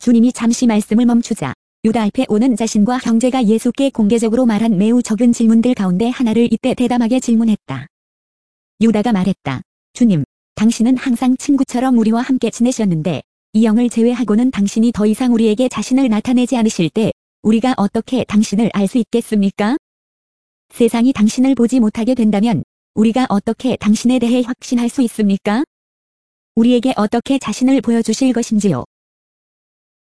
주님이 잠시 말씀을 멈추자 유다 앞에 오는 자신과 형제가 예수께 공개적으로 말한 매우 적은 질문들 가운데 하나를 이때 대담하게 질문했다. 유다가 말했다. 주님, 당신은 항상 친구처럼 우리와 함께 지내셨는데 이 영을 제외하고는 당신이 더 이상 우리에게 자신을 나타내지 않으실 때 우리가 어떻게 당신을 알 수 있겠습니까? 세상이 당신을 보지 못하게 된다면 우리가 어떻게 당신에 대해 확신할 수 있습니까? 우리에게 어떻게 자신을 보여주실 것인지요?